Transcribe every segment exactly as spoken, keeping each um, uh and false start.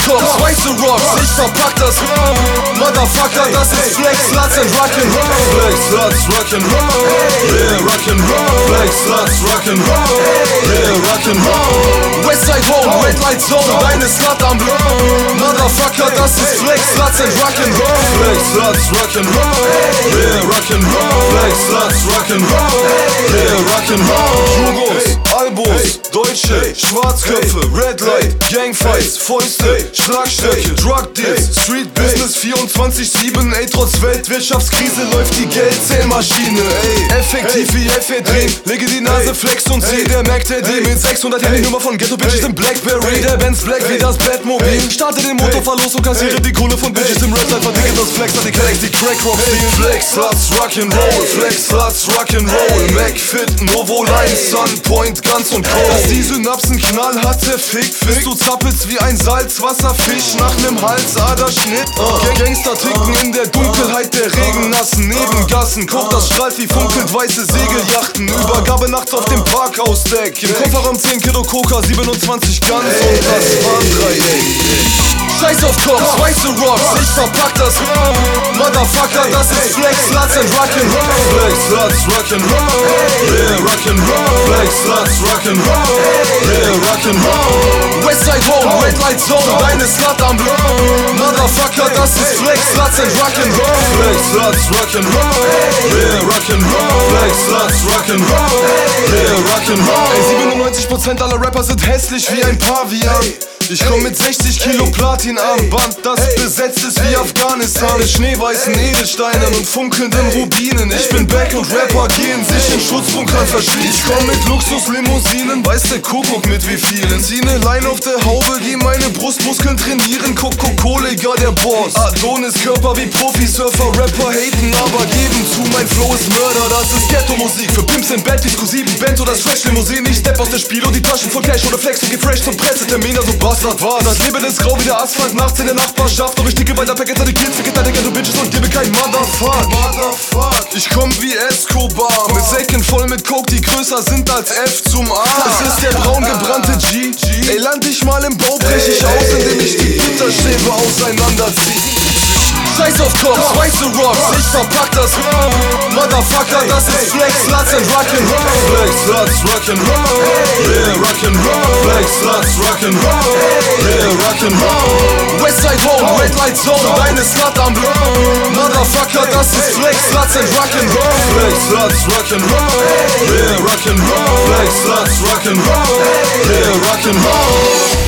Cops, weiße Rocks, ich verpack das Motherfucker, das ist Flex, Sluts and Rock'n'Roll. Flex, Sluts, Rock'n'Roll, yeah, Rock'n'Roll. Flex, Sluts, Rock'n'Roll, yeah, Rock'n'Roll. Westside Home, Red Light Zone, deine Slut am Block. Motherfucker, das ist Flex, Sluts and Rock'n'Roll. Flex, Sluts, Rock'n'Roll, yeah, Rock'n'Roll. Flex, Sluts, Rock'n'Roll, yeah, Rock'n'Roll. Jugos, Albos, Deutsche, Schwarzköpfe, Red Light, Gangfights, Fäuste, Schlagstöcke, Drug Deals, Street Business vierundzwanzig sieben, ey, trotz Weltwirtschaftskrise läuft die Geldzählmaschine, ey. Effektiv wie Ephedrin, lege die Nase, flex und seh, der Mac D mit sechshundert Handynummer von Ghetto Bitches im Blackberry, der Benz Black wie das Batmobil, starte den Motor, verlos und kassiere die Kohle von Bitches im Red Light, verticke das Flex, hat die Cadillacs, die Crack Rock spielen. Flex, Sluts, Rock'n'Roll, Flex, Sluts, Rock'n'Roll, Macfit, Novoline, Sunpoint, Guns und Co. Dass die Synapsen knallharte Fick, Fick, du zappelst wie ein Salzwasserfisch nach nem Halsaderschnitt. uh. Gangster ticken in der Dunkelheit der regennassen Nebengassen, Coke, das strahlt wie funkelnd weiße Segelyachten, Übergabe nachts auf dem Parkhausdeck, im Kofferraum zehn Kilo Coca, siebenundzwanzig Guns und das Warndreieck. Scheiß auf Cops, weiße Rocks, ich verpack das Motherfucker, das ist Flex, Sluts and Rock'n'Roll. Flex, Sluts, Rock'n'Roll, yeah, Rock'n'Roll. Flex, Sluts, Rock'n'Roll, yeah, Rock'n'Roll. Westside Home, Red Light Zone, deine Slut am Block. Motherfucker, das ist Flex, Sluts and Rock'n'Roll. Flex, Sluts, Rock'n'Roll, yeah, Rock'n'Roll. Flex, Sluts, Rock'n'Roll, yeah, Rock'n'Roll. Ey, siebenundneunzig Prozent aller Rapper sind hässlich wie ein Pavian. Ich komm mit sechzig Kilo Platin-Armband, das besetzt ist wie Afghanistan, mit schneeweißen Edelsteinen und funkelnden Rubinen. Ich bin back und Rapper gehen sich in Schutzbunkern verschließen. Ich komm mit Luxuslimousinen, weiß der Kuckuck mit wie vielen. Zieh ne Line auf der Haube, die meine Brustmuskeln trainieren. Coca-Cola, der Boss. Adonis Körper wie Profisurfer, Rapper haten, aber geben zu, mein Flow ist Mörder. Das ist Ghetto-Musik für Pimps in Bett, Disco sieben, Bento, das Fresh-Limousine. Ich step aus der Spiel und die Taschen voll Cash oder Flex und geh fresh zum Pressetermin, also Bastard war. Das Leben ist grau wie der Asphalt, nachts in der Nachbarschaft. Doch ich dicke weiter Packets an die Kids, ficke deine Ghetto Bitches und gebe kein Motherfuck. Motherfuck. Ich komm wie Escobar, mit Säcken voll mit Coke, die größer sind als F zum A. Es ist der braun gebrannte G. Ey, land ich mal im Bau, brech ich aus, indem ich die Gitterstäbe auseinanderzieh. Scheiß auf Cops, weiße Rocks, ich verpack das Motherfucker, das ist Flex, Sluts and Rock'n'Roll. Flex, Sluts, Rock'n'Roll, yeah, Rock'n'Roll. Flex, Sluts, Rock'n'Roll, yeah, Rock'n'Roll. Westside Home, Red Light Zone, deine Slut am Block. Motherfucker, das ist Flex, Sluts and Rock'n'Roll. Flex, Sluts, Rock'n'Roll, yeah, Rock'n'Roll. Flex, Sluts, Rock'n'Roll, yeah, Rock'n'Roll.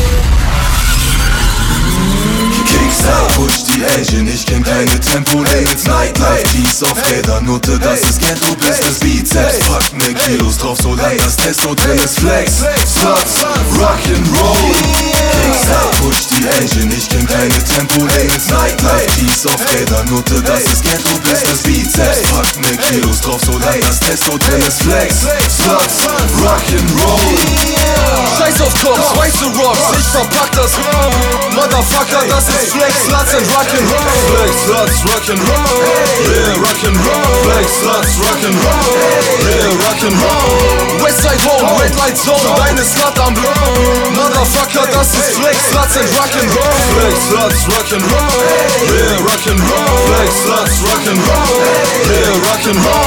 Push die Engine, ich kenn keine Tempolimits. Nightlife, Peace auf Räder, Nutte, das ist Ghetto Business. Bizeps, pack ne Kilos drauf, solange das Testo drin ist. Flex, Sluts, Rock'n'Roll. Kickstart, push die Engine, ich kenn keine Tempolimits. Nightlife, Peace auf Räder, Nutte, das ist Ghetto Business. Bizeps, pack ne Kilos drauf, solange das Testo drin ist. Flex, Sluts, Rock'n'Roll. Scheiß auf Cops, weiße Rocks, ich verpack das Motherfucker, das ist Flex, Sluts and Rock'n'Roll. Flex, Sluts, Rock'n'Roll, yeah, Rock'n'Roll. Flex, Sluts, Rock'n'Roll, yeah, Rock'n'Roll. Westside Home, Red Light Zone, deine Slut am Block. Motherfucker, das ist Flex, Sluts and Rock'n'Roll. Flex, Sluts, Rock'n'Roll, yeah, Rock'n'Roll. Flex, Sluts, Rock'n'Roll, yeah, Rock'n'Roll.